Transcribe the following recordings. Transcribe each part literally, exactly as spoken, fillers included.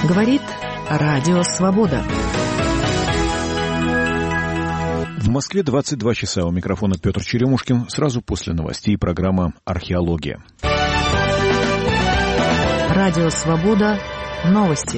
Говорит Радио Свобода. В Москве двадцать два часа. У микрофона Петр Черемушкин. Сразу после новостей программа «Археология». Радио Свобода. Новости.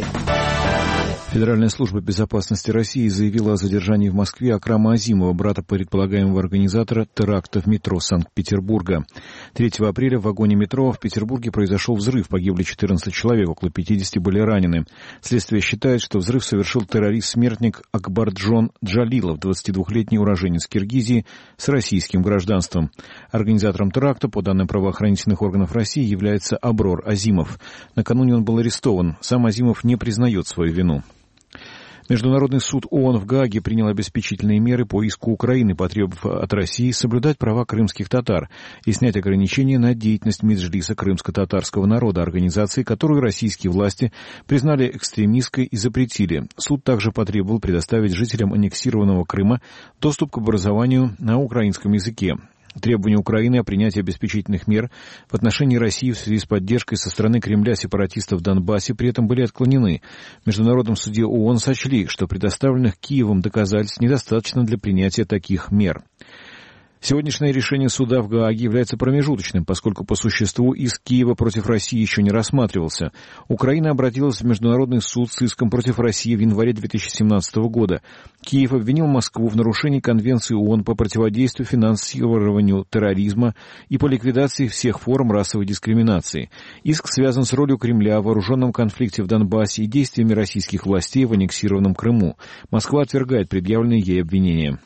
Федеральная служба безопасности России заявила о задержании в Москве Акрама Азимова, брата предполагаемого организатора теракта в метро Санкт-Петербурга. третьего апреля в вагоне метро в Петербурге произошел взрыв. Погибли четырнадцать человек, около пятидесяти были ранены. Следствие считает, что взрыв совершил террорист-смертник Акбарджон Джалилов, двадцатидвухлетний уроженец Киргизии с российским гражданством. Организатором теракта, по данным правоохранительных органов России, является Аброр Азимов. Накануне он был арестован. Сам Азимов не признает свою вину. Международный суд ООН в Гааге принял обеспечительные меры по иску Украины, потребовав от России соблюдать права крымских татар и снять ограничения на деятельность Меджлиса крымско-татарского народа, организации, которую российские власти признали экстремистской и запретили. Суд также потребовал предоставить жителям аннексированного Крыма доступ к образованию на украинском языке. Требования Украины о принятии обеспечительных мер в отношении России в связи с поддержкой со стороны Кремля сепаратистов в Донбассе при этом были отклонены. В Международном суде ООН сочли, что предоставленных Киевом доказательств недостаточно для принятия таких мер. Сегодняшнее решение суда в Гааге является промежуточным, поскольку по существу иск Киева против России еще не рассматривался. Украина обратилась в Международный суд с иском против России в январе две тысячи семнадцатого года. Киев обвинил Москву в нарушении Конвенции ООН по противодействию финансированию терроризма и по ликвидации всех форм расовой дискриминации. Иск связан с ролью Кремля в вооруженном конфликте в Донбассе и действиями российских властей в аннексированном Крыму. Москва отвергает предъявленные ей обвинения.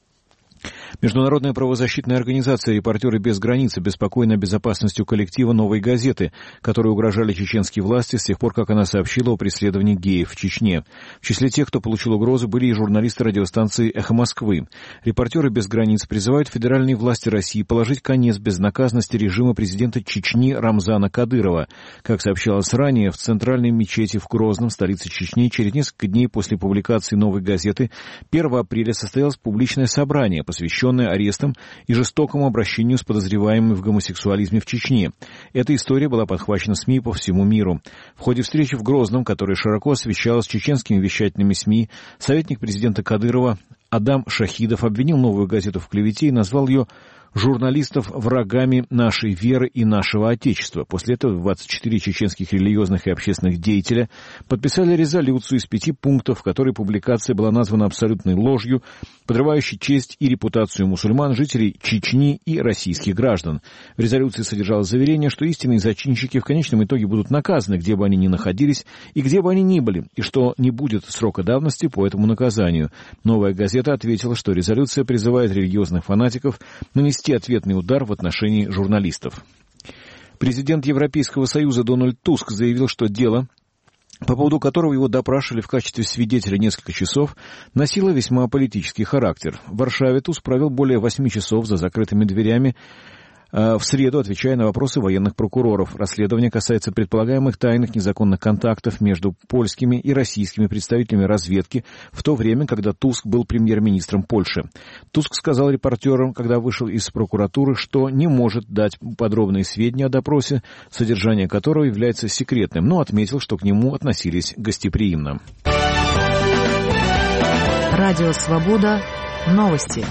Международная правозащитная организация «Репортеры без границ» обеспокоена безопасностью коллектива «Новой газеты», которые угрожали чеченские власти с тех пор, как она сообщила о преследовании геев в Чечне. В числе тех, кто получил угрозы, были и журналисты радиостанции «Эхо Москвы». «Репортеры без границ» призывают федеральные власти России положить конец безнаказанности режима президента Чечни Рамзана Кадырова. Как сообщалось ранее, в центральной мечети в Грозном, столице Чечни, через несколько дней после публикации «Новой газеты» первого апреля состоялось публичное собрание, посвященное арестам и жестокому обращению с подозреваемыми в гомосексуализме в Чечне. Эта история была подхвачена СМИ по всему миру. В ходе встречи в Грозном, которая широко освещалась чеченскими вещательными СМИ, советник президента Кадырова Адам Шахидов обвинил «Новую газету» в клевете и назвал ее журналистов врагами нашей веры и нашего Отечества. После этого двадцать четыре чеченских религиозных и общественных деятеля подписали резолюцию из пяти пунктов, в которой публикация была названа абсолютной ложью, подрывающей честь и репутацию мусульман, жителей Чечни и российских граждан. В резолюции содержалось заверение, что истинные зачинщики в конечном итоге будут наказаны, где бы они ни находились и где бы они ни были, и что не будет срока давности по этому наказанию. «Новая газета» ответила, что резолюция призывает религиозных фанатиков нанести ответный удар в отношении журналистов. Президент Европейского Союза Дональд Туск заявил, что дело, по поводу которого его допрашивали в качестве свидетеля несколько часов, носило весьма политический характер. В Варшаве Туск провел более восьми часов за закрытыми дверями, в среду, отвечая на вопросы военных прокуроров. Расследование касается предполагаемых тайных незаконных контактов между польскими и российскими представителями разведки в то время, когда Туск был премьер-министром Польши. Туск сказал репортерам, когда вышел из прокуратуры, что не может дать подробные сведения о допросе, содержание которого является секретным, но отметил, что к нему относились гостеприимно. Радио Свобода. Новости.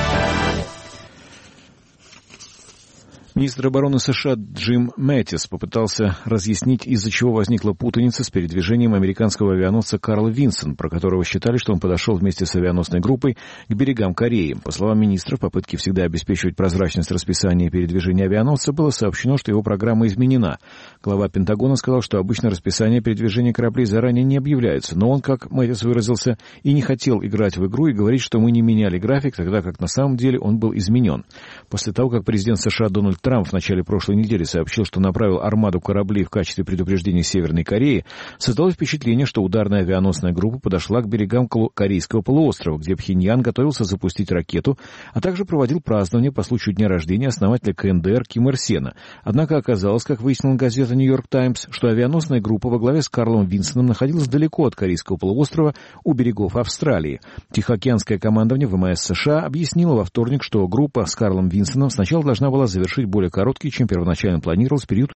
Министр обороны США Джим Мэттис попытался разъяснить, из-за чего возникла путаница с передвижением американского авианосца Карл Винсон, про которого считали, что он подошел вместе с авианосной группой к берегам Кореи. По словам министра, в попытке всегда обеспечивать прозрачность расписания передвижения авианосца было сообщено, что его программа изменена. Глава Пентагона сказал, что обычно расписание передвижения кораблей заранее не объявляется, но он, как Мэттис выразился, и не хотел играть в игру и говорить, что мы не меняли график, тогда как на самом деле он был изменен. После того, как президент США Дональд Трамп в начале прошлой недели сообщил, что направил армаду кораблей в качестве предупреждения Северной Кореи, создалось впечатление, что ударная авианосная группа подошла к берегам Корейского полуострова, где Пхеньян готовился запустить ракету, а также проводил празднование по случаю дня рождения основателя КНДР Ким Ир Сена. Однако оказалось, как выяснила газета «Нью-Йорк Таймс», что авианосная группа во главе с Карлом Винсоном находилась далеко от Корейского полуострова у берегов Австралии. Тихоокеанское командование ВМС США объяснило во вторник, что группа с Карлом Винсоном сначала должна была завершить более короткий, чем первоначально планировалось, период